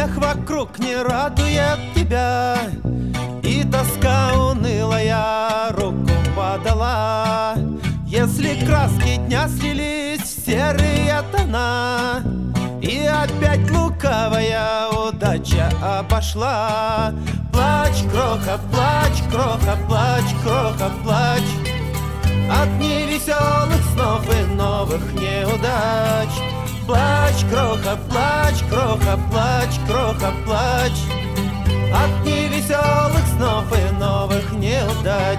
Смех вокруг не радует тебя, и тоска унылая руку подала. Если краски дня слились в серые тона, и опять лукавая удача обошла. Плачь, кроха, плачь, кроха, плачь, кроха, плачь от невеселых снов и новых неудач. Плачь, кроха, плачь, кроха, плачь, кроха, плачь от невеселых снов и новых неудач.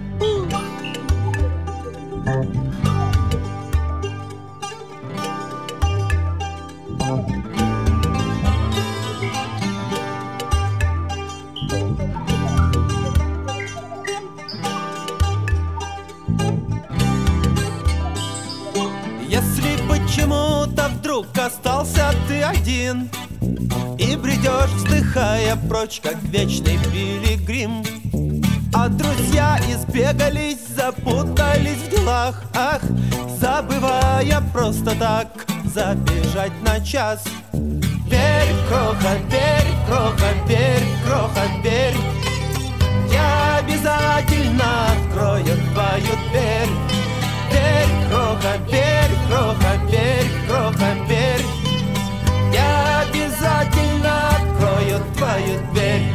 Если почему-то вдруг остался ты один и бредешь, вздыхая прочь, как вечный пилигрим, а друзья избегались, запутались в делах, ах, забывая просто так забежать на час. Верь, кроха, верь, кроха, верь, кроха, верь, я обязательно открою твою дверь. Верь, кроха, верь, кроха, верь, кроха, верь, я обязательно открою твою дверь.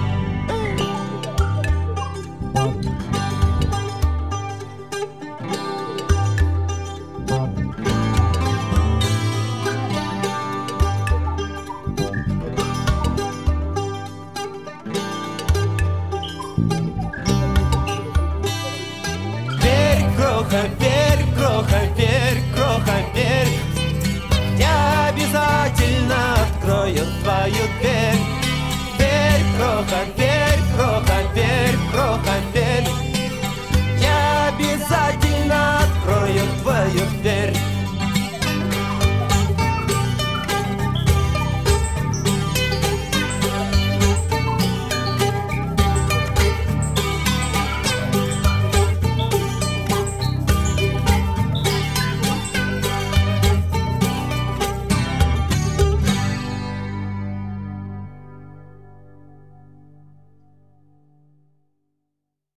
Верь, кроха,